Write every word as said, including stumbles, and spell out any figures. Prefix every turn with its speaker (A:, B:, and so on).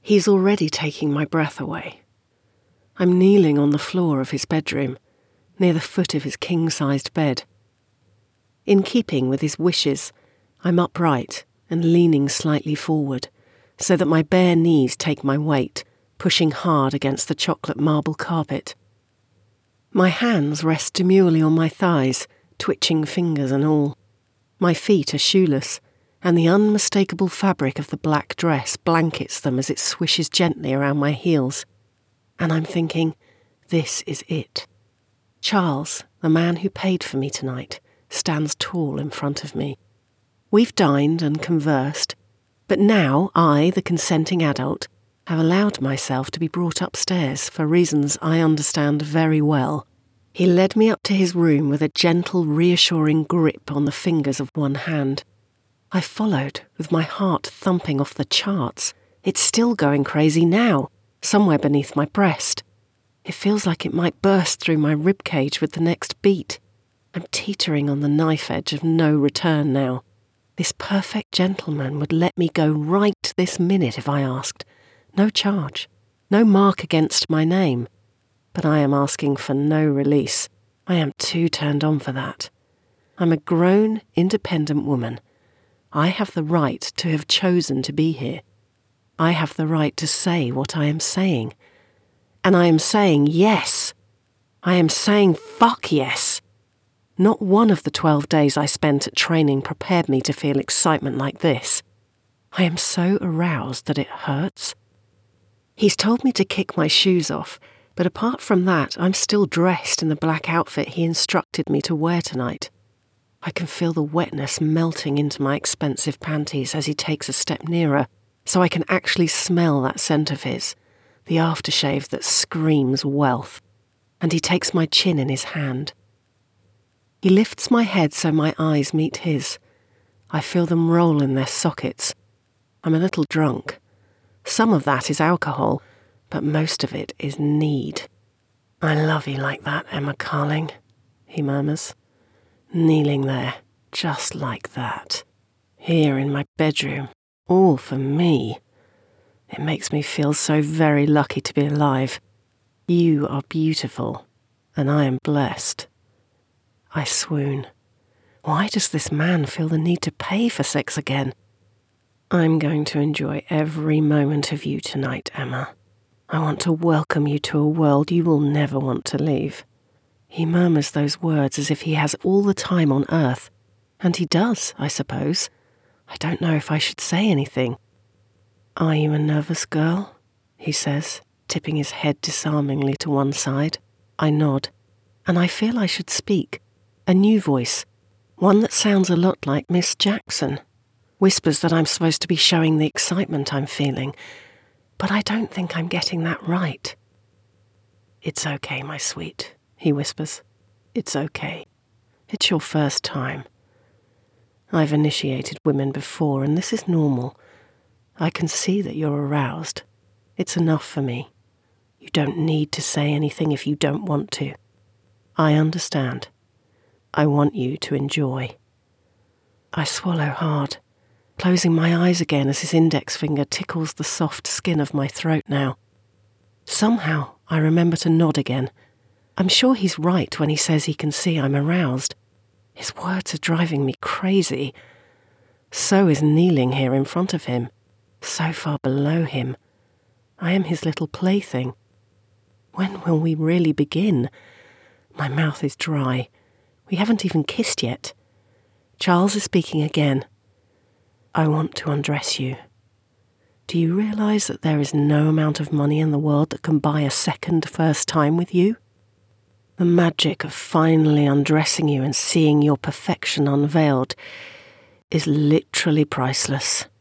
A: He's already taking my breath away. I'm kneeling on the floor of his bedroom, near the foot of his king-sized bed. In keeping with his wishes, I'm upright and leaning slightly forward, so that my bare knees take my weight, pushing hard against the chocolate marble carpet. My hands rest demurely on my thighs, twitching fingers and all. My feet are shoeless, and the unmistakable fabric of the black dress blankets them as it swishes gently around my heels. And I'm thinking, this is it. Charles, the man who paid for me tonight, stands tall in front of me. We've dined and conversed, but now I, the consenting adult, have allowed myself to be brought upstairs for reasons I understand very well. He led me up to his room with a gentle, reassuring grip on the fingers of one hand. I followed, with my heart thumping off the charts. It's still going crazy now, somewhere beneath my breast. It feels like it might burst through my ribcage with the next beat. I'm teetering on the knife edge of no return now. This perfect gentleman would let me go right this minute if I asked. No charge, no mark against my name. But I am asking for no release. I am too turned on for that. I'm a grown, independent woman. I have the right to have chosen to be here. I have the right to say what I am saying. And I am saying yes. I am saying fuck yes. Not one of the twelve days I spent at training prepared me to feel excitement like this. I am so aroused that it hurts. He's told me to kick my shoes off, but apart from that, I'm still dressed in the black outfit he instructed me to wear tonight. I can feel the wetness melting into my expensive panties as he takes a step nearer, so I can actually smell that scent of his, the aftershave that screams wealth, and he takes my chin in his hand. He lifts my head so my eyes meet his. I feel them roll in their sockets. I'm a little drunk. Some of that is alcohol, but most of it is need. I love you like that, Emma Carling, he murmurs. Kneeling there, just like that. Here in my bedroom, all for me. It makes me feel so very lucky to be alive. You are beautiful, and I am blessed. I swoon. Why does this man feel the need to pay for sex again? I'm going to enjoy every moment of you tonight, Emma. I want to welcome you to a world you will never want to leave. He murmurs those words as if he has all the time on earth. And he does, I suppose. I don't know if I should say anything. Are you a nervous girl? He says, tipping his head disarmingly to one side. I nod, and I feel I should speak. A new voice, one that sounds a lot like Miss Jackson, whispers that I'm supposed to be showing the excitement I'm feeling, but I don't think I'm getting that right. It's okay, my sweet, he whispers. It's okay. It's your first time. I've initiated women before, and this is normal. I can see that you're aroused. It's enough for me. You don't need to say anything if you don't want to. I understand. I want you to enjoy. I swallow hard, closing my eyes again as his index finger tickles the soft skin of my throat now. Somehow, I remember to nod again. I'm sure he's right when he says he can see I'm aroused. His words are driving me crazy. So is kneeling here in front of him, so far below him. I am his little plaything. When will we really begin? My mouth is dry. We haven't even kissed yet. Charles is speaking again. I want to undress you. Do you realise that there is no amount of money in the world that can buy a second first time with you? The magic of finally undressing you and seeing your perfection unveiled is literally priceless.